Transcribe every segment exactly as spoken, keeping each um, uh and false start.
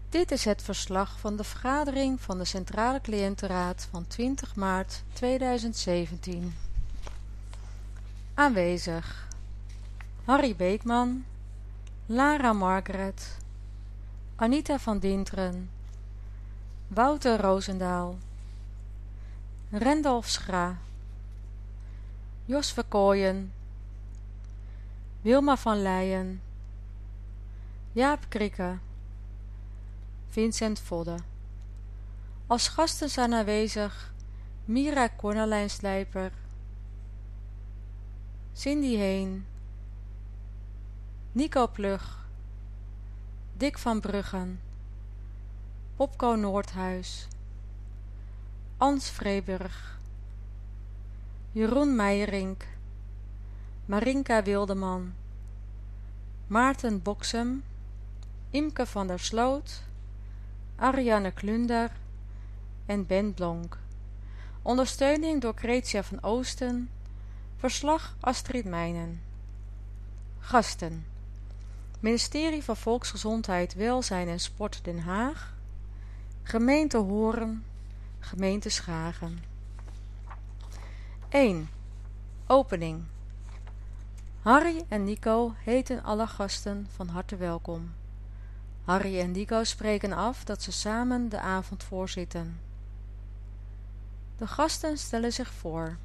Dit is het verslag van de vergadering van de Centrale Cliëntenraad van twintig maart tweeduizend zeventien. Aanwezig: Harry Beekman, Lara Margaret, Anita van Dinteren, Wouter Roosendaal, Rendolf Schra, Jos Verkooyen, Wilma van Leijen, Jaap Krikke, Vincent Vodde. Als gasten zijn aanwezig Mira Cornelijn-Slijper, Cindy Heen, Nico Plug, Dick van Bruggen, Popco Noordhuis, Ans Vreeburg, Jeroen Meijerink, Marinka Wildeman, Maarten Boksem, Imke van der Sloot, Ariane Klunder en Ben Blonk. Ondersteuning door Kretia van Oosten. Verslag Astrid Meijnen. Gasten: Ministerie van Volksgezondheid, Welzijn en Sport Den Haag, Gemeente Hoorn, Gemeente Schagen. één. Opening. Harry en Nico heten alle gasten van harte welkom. Harry en Nico spreken af dat ze samen de avond voorzitten. De gasten stellen zich voor.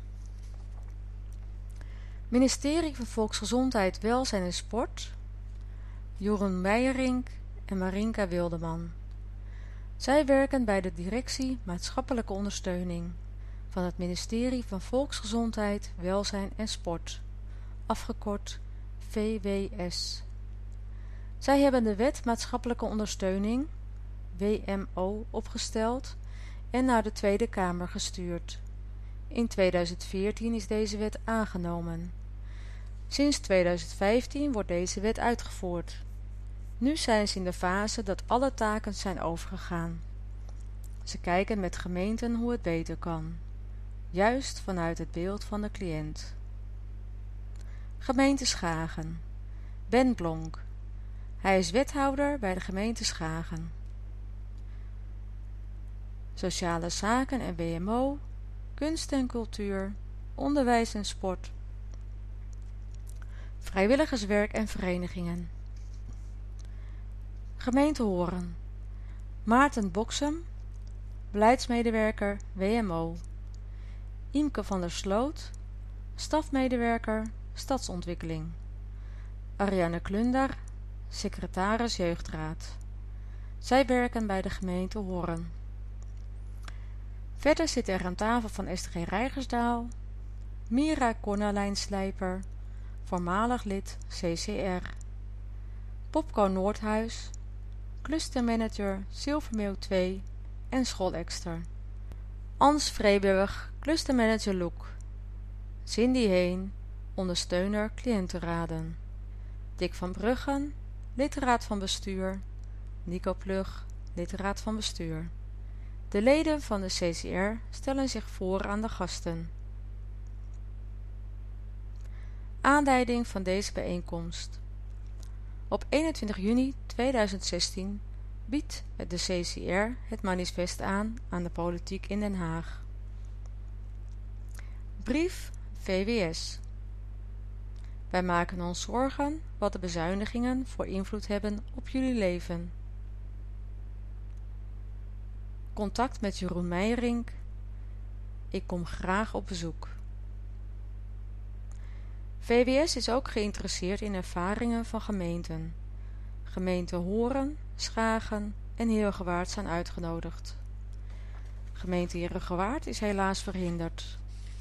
Ministerie van Volksgezondheid, Welzijn en Sport, Jeroen Meijerink en Marinka Wildeman. Zij werken bij de Directie Maatschappelijke Ondersteuning van het Ministerie van Volksgezondheid, Welzijn en Sport, afgekort V W S. Zij hebben de Wet Maatschappelijke Ondersteuning, W M O, opgesteld en naar de Tweede Kamer gestuurd. In tweeduizend veertien is deze wet aangenomen. Sinds tweeduizend vijftien wordt deze wet uitgevoerd. Nu zijn ze in de fase dat alle taken zijn overgegaan. Ze kijken met gemeenten hoe het beter kan, juist vanuit het beeld van de cliënt. Gemeente Schagen. Ben Blonk. Hij is wethouder bij de gemeente Schagen. Sociale zaken en W M O, kunst en cultuur, onderwijs en sport, vrijwilligerswerk en verenigingen. Gemeente Hoorn. Maarten Boksem, beleidsmedewerker W M O. Imke van der Sloot, stafmedewerker Stadsontwikkeling. Ariane Klunder, secretaris Jeugdraad. Zij werken bij de gemeente Hoorn. Verder zit er aan tafel van S T G Rijgersdaal Mira Cornelijn-Slijper, voormalig lid C C R. Popco Noordhuis, clustermanager Zilvermeeuw twee en schoolexter. Ans Vreeburg, clustermanager Loek. Cindy Heen, ondersteuner cliëntenraden. Dick van Bruggen, lidraad van bestuur. Nico Plug, lidraad van bestuur. De leden van de C C R stellen zich voor aan de gasten. Aanleiding van deze bijeenkomst. Op eenentwintig juni tweeduizend zestien biedt de C C R het manifest aan aan de politiek in Den Haag. Brief V W S. Wij maken ons zorgen wat de bezuinigingen voor invloed hebben op jullie leven. Contact met Jeroen Meijerink. Ik kom graag op bezoek. V W S is ook geïnteresseerd in ervaringen van gemeenten. Gemeente Hoorn, Schagen en Heerhugowaard zijn uitgenodigd. Gemeente Heerhugowaard is helaas verhinderd.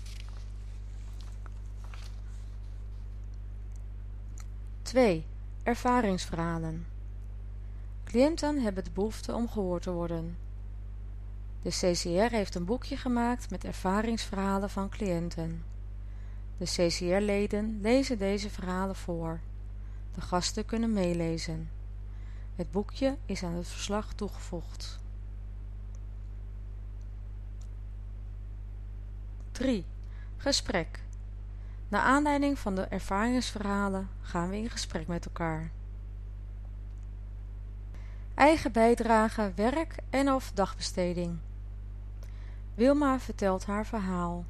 twee. Ervaringsverhalen. Cliënten hebben de behoefte om gehoord te worden. De C C R heeft een boekje gemaakt met ervaringsverhalen van cliënten. De C C R-leden lezen deze verhalen voor. De gasten kunnen meelezen. Het boekje is aan het verslag toegevoegd. drie. Gesprek. Naar aanleiding van de ervaringsverhalen gaan we in gesprek met elkaar. Eigen bijdrage, werk en of dagbesteding. Wilma vertelt haar verhaal.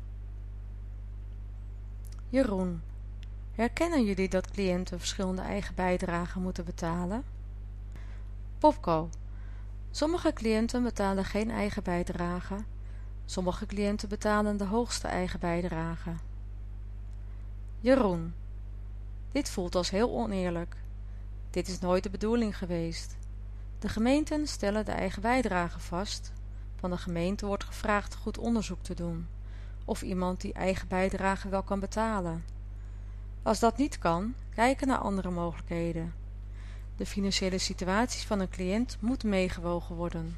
Jeroen, herkennen jullie dat cliënten verschillende eigen bijdragen moeten betalen? Popco, sommige cliënten betalen geen eigen bijdrage, sommige cliënten betalen de hoogste eigen bijdrage. Jeroen, dit voelt als heel oneerlijk. Dit is nooit de bedoeling geweest. De gemeenten stellen de eigen bijdrage vast. Van de gemeente wordt gevraagd goed onderzoek te doen, of iemand die eigen bijdrage wel kan betalen. Als dat niet kan, kijken naar andere mogelijkheden. De financiële situatie van een cliënt moet meegewogen worden.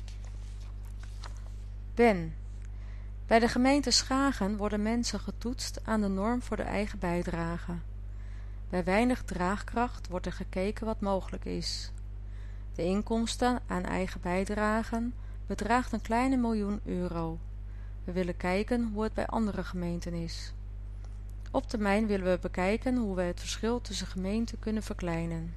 Ben. Bij de gemeente Schagen worden mensen getoetst aan de norm voor de eigen bijdrage. Bij weinig draagkracht wordt er gekeken wat mogelijk is. De inkomsten aan eigen bijdragen bedraagt een kleine miljoen euro. We willen kijken hoe het bij andere gemeenten is. Op termijn willen we bekijken hoe we het verschil tussen gemeenten kunnen verkleinen.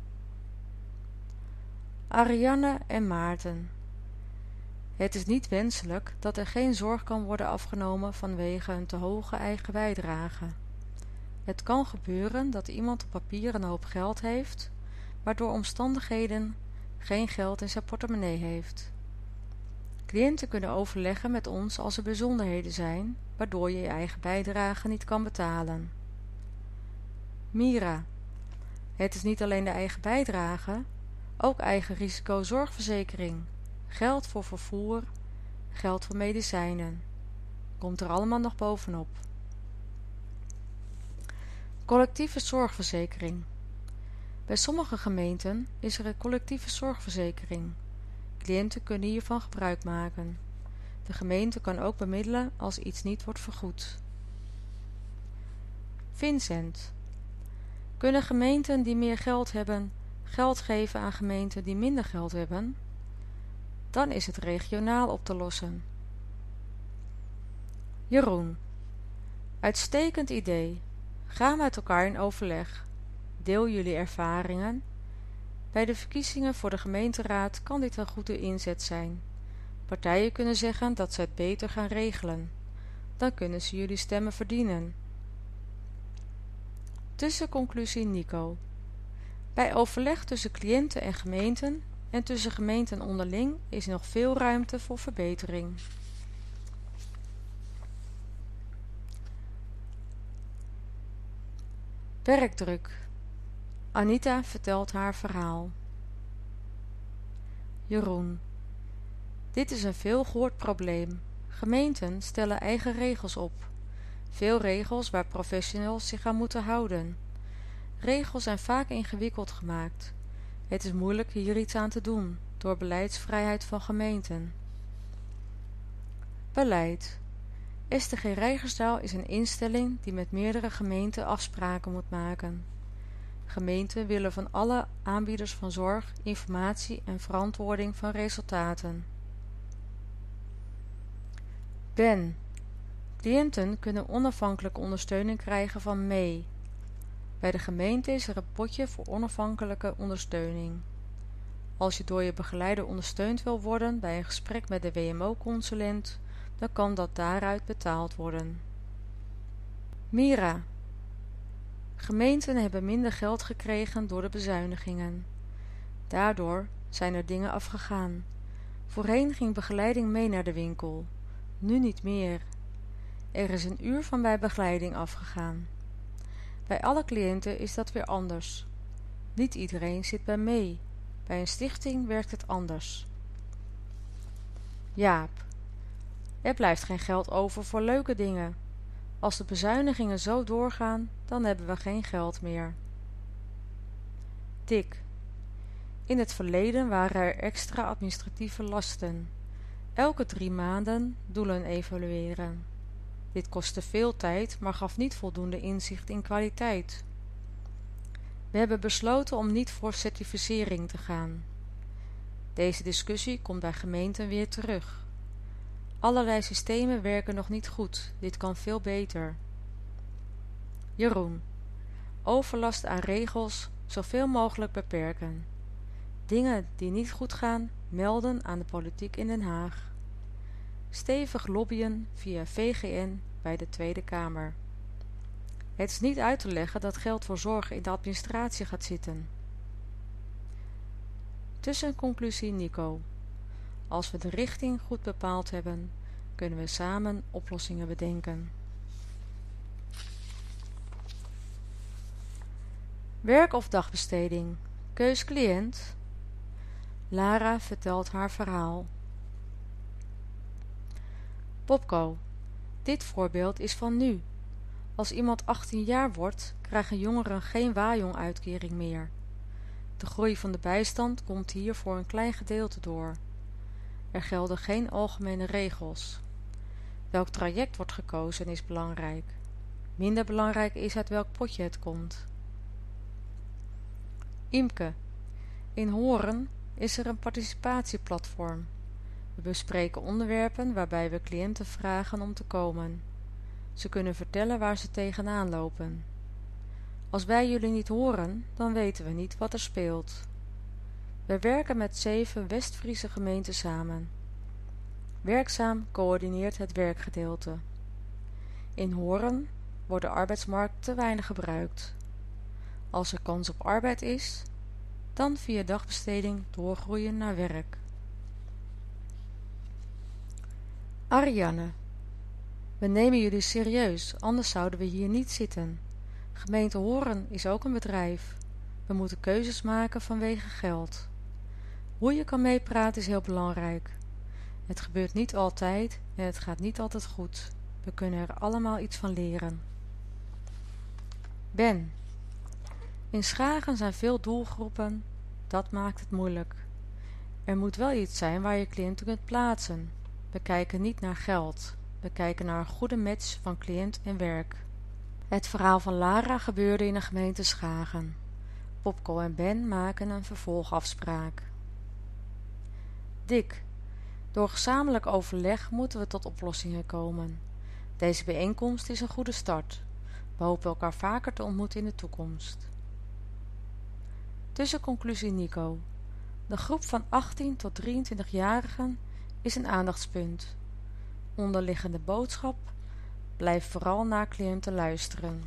Ariane en Maarten. Het is niet wenselijk dat er geen zorg kan worden afgenomen vanwege een te hoge eigen bijdrage. Het kan gebeuren dat iemand op papier een hoop geld heeft, maar door omstandigheden geen geld in zijn portemonnee heeft. Cliënten kunnen overleggen met ons als er bijzonderheden zijn, waardoor je je eigen bijdrage niet kan betalen. Mira. Het is niet alleen de eigen bijdrage, ook eigen risicozorgverzekering, geld voor vervoer, geld voor medicijnen. Komt er allemaal nog bovenop. Collectieve zorgverzekering. Bij sommige gemeenten is er een collectieve zorgverzekering. Cliënten kunnen hiervan gebruik maken. De gemeente kan ook bemiddelen als iets niet wordt vergoed. Vincent. Kunnen gemeenten die meer geld hebben, geld geven aan gemeenten die minder geld hebben? Dan is het regionaal op te lossen. Jeroen. Uitstekend idee. Ga met elkaar in overleg. Deel jullie ervaringen. Bij de verkiezingen voor de gemeenteraad kan dit een goede inzet zijn. Partijen kunnen zeggen dat ze het beter gaan regelen. Dan kunnen ze jullie stemmen verdienen. Tussenconclusie Nico. Bij overleg tussen cliënten en gemeenten en tussen gemeenten onderling is nog veel ruimte voor verbetering. Werkdruk. Anita vertelt haar verhaal. Jeroen. Dit is een veelgehoord probleem. Gemeenten stellen eigen regels op. Veel regels waar professionals zich aan moeten houden. Regels zijn vaak ingewikkeld gemaakt. Het is moeilijk hier iets aan te doen, door beleidsvrijheid van gemeenten. Beleid. S T G Rijgersdaal is een instelling die met meerdere gemeenten afspraken moet maken. Gemeenten willen van alle aanbieders van zorg, informatie en verantwoording van resultaten. Ben. Cliënten kunnen onafhankelijke ondersteuning krijgen van M E E. Bij de gemeente is er een potje voor onafhankelijke ondersteuning. Als je door je begeleider ondersteund wil worden bij een gesprek met de W M O-consulent, dan kan dat daaruit betaald worden. Mira. Gemeenten hebben minder geld gekregen door de bezuinigingen. Daardoor zijn er dingen afgegaan. Voorheen ging begeleiding mee naar de winkel, nu niet meer. Er is een uur van bij begeleiding afgegaan. Bij alle cliënten is dat weer anders. Niet iedereen zit bij mee. Bij een stichting werkt het anders. Jaap. Er blijft geen geld over voor leuke dingen. Als de bezuinigingen zo doorgaan, dan hebben we geen geld meer. Dick. In het verleden waren er extra administratieve lasten. Elke drie maanden doelen evalueren. Dit kostte veel tijd, maar gaf niet voldoende inzicht in kwaliteit. We hebben besloten om niet voor certificering te gaan. Deze discussie komt bij gemeenten weer terug. Allerlei systemen werken nog niet goed, dit kan veel beter. Jeroen. Overlast aan regels zoveel mogelijk beperken. Dingen die niet goed gaan, melden aan de politiek in Den Haag. Stevig lobbyen via V G N bij de Tweede Kamer. Het is niet uit te leggen dat geld voor zorg in de administratie gaat zitten. Tussenconclusie Nico. Als we de richting goed bepaald hebben, kunnen we samen oplossingen bedenken. Werk of dagbesteding? Keus cliënt. Lara vertelt haar verhaal. Popco. Dit voorbeeld is van nu. Als iemand achttien jaar wordt, krijgen jongeren geen Wajong-uitkering meer. De groei van de bijstand komt hier voor een klein gedeelte door. Er gelden geen algemene regels. Welk traject wordt gekozen is belangrijk. Minder belangrijk is uit welk potje het komt. Imke. In Horen is er een participatieplatform. We bespreken onderwerpen waarbij we cliënten vragen om te komen. Ze kunnen vertellen waar ze tegenaan lopen. Als wij jullie niet horen, dan weten we niet wat er speelt. We werken met zeven West-Friese gemeenten samen. Werkzaam coördineert het werkgedeelte. In Horen wordt de arbeidsmarkt te weinig gebruikt. Als er kans op arbeid is, dan via dagbesteding doorgroeien naar werk. Ariane. We nemen jullie serieus, anders zouden we hier niet zitten. Gemeente Horen is ook een bedrijf. We moeten keuzes maken vanwege geld. Hoe je kan meepraten is heel belangrijk. Het gebeurt niet altijd en het gaat niet altijd goed. We kunnen er allemaal iets van leren. Ben. In Schagen zijn veel doelgroepen. Dat maakt het moeilijk. Er moet wel iets zijn waar je cliënten kunt plaatsen. We kijken niet naar geld. We kijken naar een goede match van cliënt en werk. Het verhaal van Lara gebeurde in de gemeente Schagen. Popco en Ben maken een vervolgafspraak. Dick. Door gezamenlijk overleg moeten we tot oplossingen komen. Deze bijeenkomst is een goede start. We hopen elkaar vaker te ontmoeten in de toekomst. Tussenconclusie Nico. De groep van achttien tot drieëntwintig-jarigen is een aandachtspunt. Onderliggende boodschap: blijf vooral naar cliënten luisteren.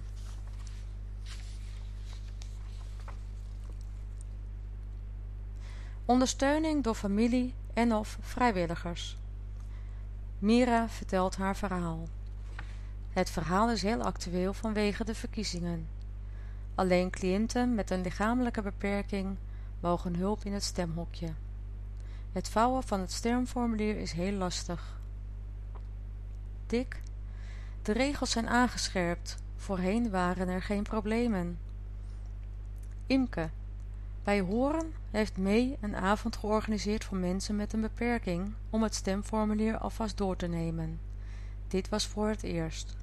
Ondersteuning door familie en of vrijwilligers. Mira vertelt haar verhaal. Het verhaal is heel actueel vanwege de verkiezingen. Alleen cliënten met een lichamelijke beperking mogen hulp in het stemhokje. Het vouwen van het stemformulier is heel lastig. Dick. De regels zijn aangescherpt. Voorheen waren er geen problemen. Imke. Bij Horen heeft Mee een avond georganiseerd voor mensen met een beperking om het stemformulier alvast door te nemen. Dit was voor het eerst.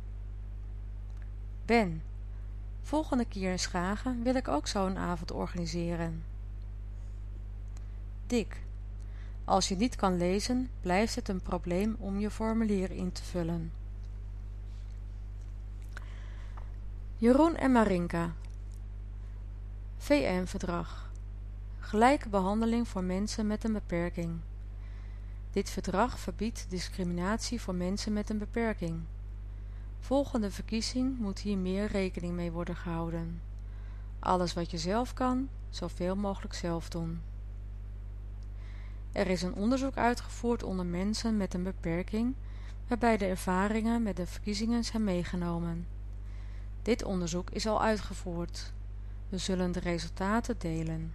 Ben. Volgende keer in Schagen wil ik ook zo'n avond organiseren. Dick. Als je niet kan lezen, blijft het een probleem om je formulier in te vullen. Jeroen en Marinka. V N-verdrag. Gelijke behandeling voor mensen met een beperking. Dit verdrag verbiedt discriminatie voor mensen met een beperking. Volgende verkiezing moet hier meer rekening mee worden gehouden. Alles wat je zelf kan, zoveel mogelijk zelf doen. Er is een onderzoek uitgevoerd onder mensen met een beperking, waarbij de ervaringen met de verkiezingen zijn meegenomen. Dit onderzoek is al uitgevoerd. We zullen de resultaten delen.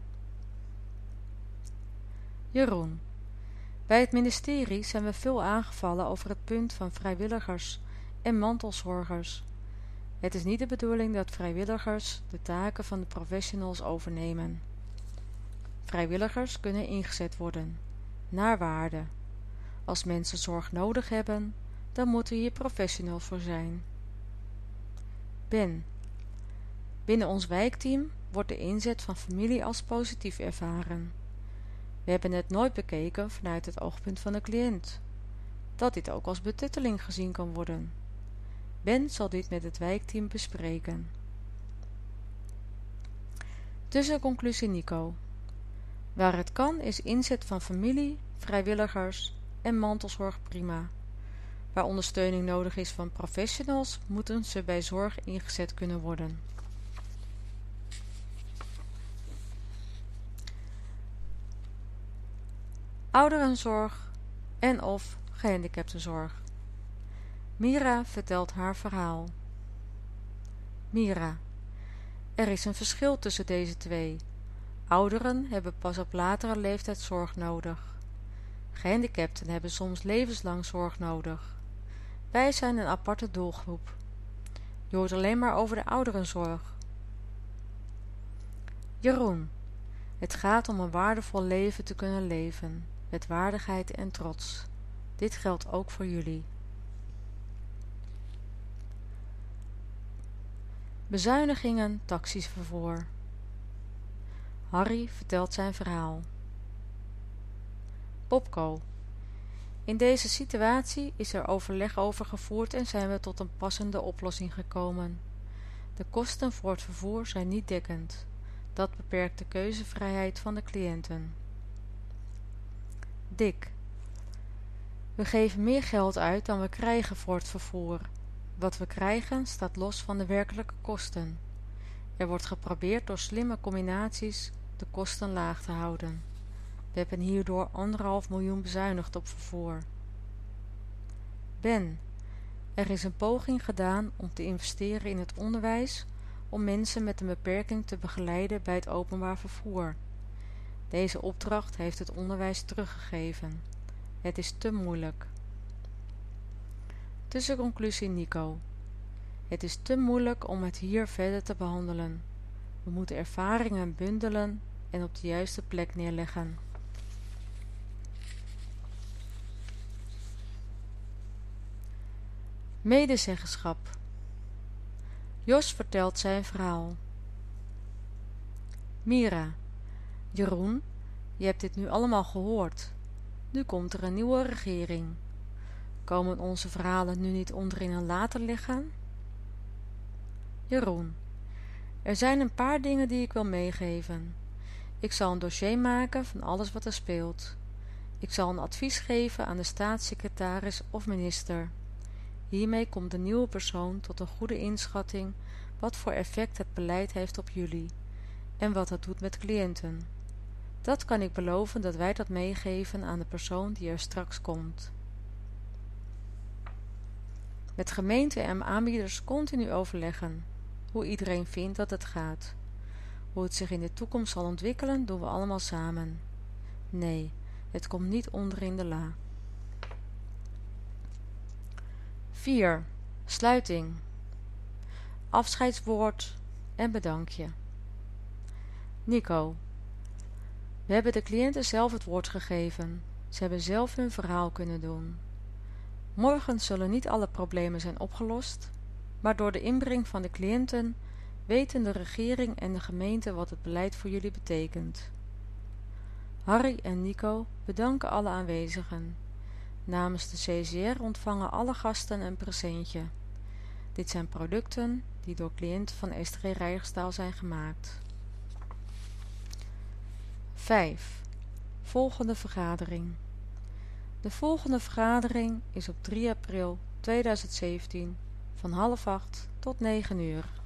Jeroen. Bij het ministerie zijn we veel aangevallen over het punt van vrijwilligers en mantelzorgers. Het is niet de bedoeling dat vrijwilligers de taken van de professionals overnemen. Vrijwilligers kunnen ingezet worden, naar waarde. Als mensen zorg nodig hebben, dan moeten hier professionals voor zijn. Ben. Binnen ons wijkteam wordt de inzet van familie als positief ervaren. We hebben het nooit bekeken vanuit het oogpunt van de cliënt. Dat dit ook als betutteling gezien kan worden. Ben zal dit met het wijkteam bespreken. Tussenconclusie Nico. Waar het kan is inzet van familie, vrijwilligers en mantelzorg prima. Waar ondersteuning nodig is van professionals, moeten ze bij zorg ingezet kunnen worden. Ouderenzorg en of gehandicaptenzorg. Mira vertelt haar verhaal. Mira: er is een verschil tussen deze twee. Ouderen hebben pas op latere leeftijd zorg nodig. Gehandicapten hebben soms levenslang zorg nodig. Wij zijn een aparte doelgroep. Je hoort alleen maar over de ouderenzorg. Jeroen: het gaat om een waardevol leven te kunnen leven, met waardigheid en trots. Dit geldt ook voor jullie. Bezuinigingen taxivervoer. Harry vertelt zijn verhaal. Popco: in deze situatie is er overleg over gevoerd en zijn we tot een passende oplossing gekomen. De kosten voor het vervoer zijn niet dekkend. Dat beperkt de keuzevrijheid van de cliënten. Dick: we geven meer geld uit dan we krijgen voor het vervoer. Wat we krijgen staat los van de werkelijke kosten. Er wordt geprobeerd door slimme combinaties de kosten laag te houden. We hebben hierdoor anderhalf miljoen bezuinigd op vervoer. Ben: er is een poging gedaan om te investeren in het onderwijs om mensen met een beperking te begeleiden bij het openbaar vervoer. Deze opdracht heeft het onderwijs teruggegeven. Het is te moeilijk. Tussenconclusie Nico: het is te moeilijk om het hier verder te behandelen. We moeten ervaringen bundelen en op de juiste plek neerleggen. Medezeggenschap. Jos vertelt zijn verhaal. Mira: Jeroen, je hebt dit nu allemaal gehoord. Nu komt er een nieuwe regering. Komen onze verhalen nu niet onderin een la te liggen? Jeroen: er zijn een paar dingen die ik wil meegeven. Ik zal een dossier maken van alles wat er speelt. Ik zal een advies geven aan de staatssecretaris of minister. Hiermee komt de nieuwe persoon tot een goede inschatting wat voor effect het beleid heeft op jullie en wat het doet met cliënten. Dat kan ik beloven dat wij dat meegeven aan de persoon die er straks komt. Met gemeente en aanbieders continu overleggen hoe iedereen vindt dat het gaat. Hoe het zich in de toekomst zal ontwikkelen doen we allemaal samen. Nee, het komt niet onder in de la. vier. Sluiting. Afscheidswoord en bedankje. Nico: we hebben de cliënten zelf het woord gegeven. Ze hebben zelf hun verhaal kunnen doen. Morgen zullen niet alle problemen zijn opgelost, maar door de inbreng van de cliënten weten de regering en de gemeente wat het beleid voor jullie betekent. Harry en Nico bedanken alle aanwezigen. Namens de C C R ontvangen alle gasten een presentje. Dit zijn producten die door cliënten van S T G Rijksdaal zijn gemaakt. vijf. Volgende vergadering. De volgende vergadering is op drie april tweeduizend zeventien van half acht tot negen uur.